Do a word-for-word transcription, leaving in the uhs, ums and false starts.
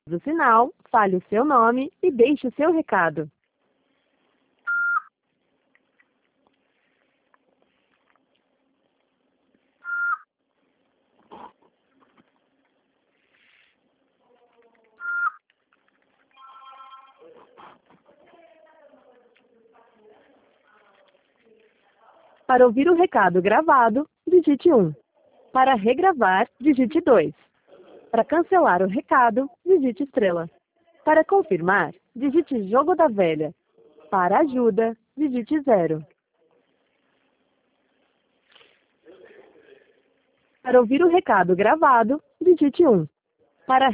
do sinal, fale o seu nome e deixe o seu recado. Para ouvir o recado gravado, digite um. Para regravar, digite dois. Para cancelar o recado, digite estrela. Para confirmar, digite jogo da velha. Para ajuda, digite zero. Para ouvir o recado gravado, digite um. Para